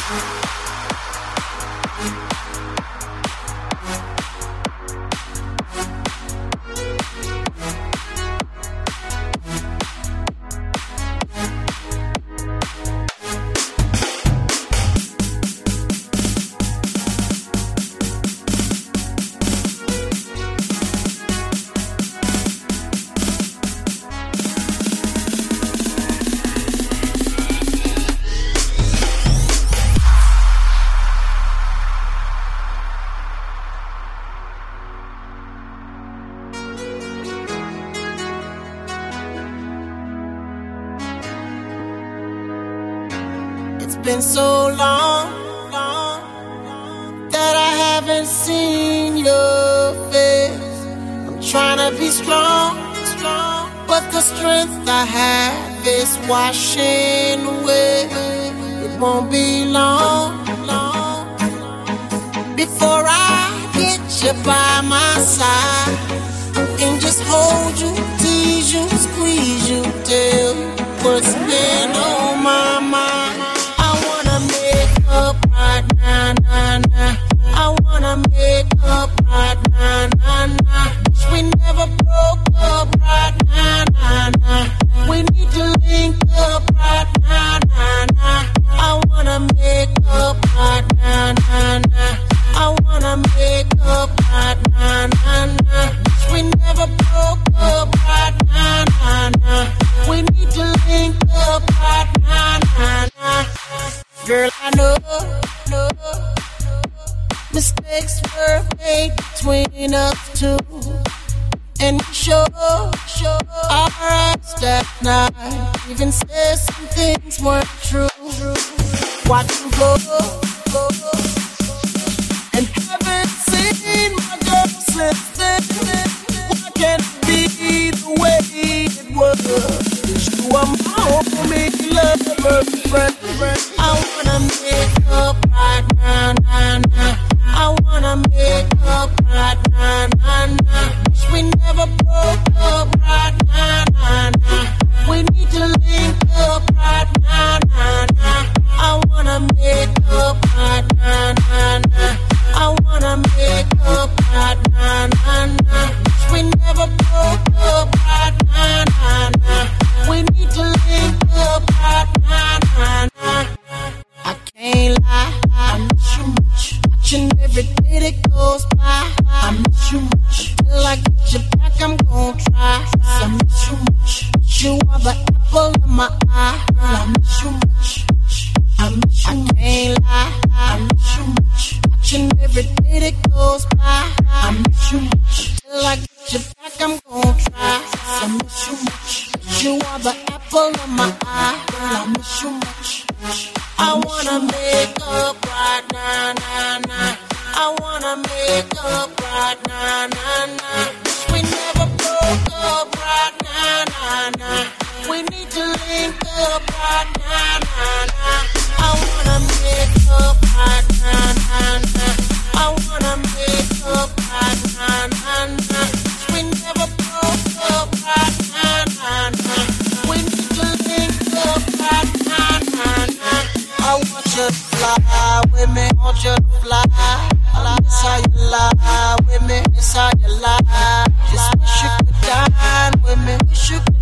Been so long that I haven't seen your face. I'm trying to be strong, but the strength I have is washing away. It won't be long before I get you by my side and just hold you, tease you, squeeze you, tell you what's been on my mind. Right now, nah, nah. I wanna make up right now, nah, nah. Wish we never broke up right now, nah, nah. We need to link up right now, nah, nah. I wanna make up right now, nah, nah. I wanna make up right now, nah, nah. Wish we never broke up right now, nah, nah. We need to link up right now, nah, nah. Girl, I know mistakes were made between us two, and sure our eyes that night even said some things weren't true. Watch you go, and haven't seen my girl since then. Why can't it be the way it was? You are my only lover, friend. I wanna make up right now, nah, nah. I wanna make up right now, nah, nah. Wish we never broke up right now, nah, nah. We need to link up right now, nah, nah. I wanna make up right now, nah, nah. I wanna make up right now, nah, nah. Wish we never broke up right now, nah, nah. We need to link up right now, nah, nah. I can't lie, I miss you much. Watching every day that goes by, I miss you much. Till I get you back, I'm gon' try. I miss you much. You are the apple of my eye. I miss you much. I miss you much. I can't lie, I miss you much. Watching every day that goes by, I miss you much. Till I get you back, I'm gon' try. I miss you much. You are the apple of my eye. I miss you much. I wanna make up right now, nah, nah. I wanna make up right now, nah, nah. Wish we never broke up right now, nah, nah. We need to link up right now, nah, nah. I wanna make up right now, nah, nah. I wanna make up right now, nah, nah. Wish we never broke up right now, nah, nah. We need to link up right now, nah, nah. I want you to fly with me, want you to fly. That's how you lie with me, that's how you lie. Just wish you could dine with me, wish you could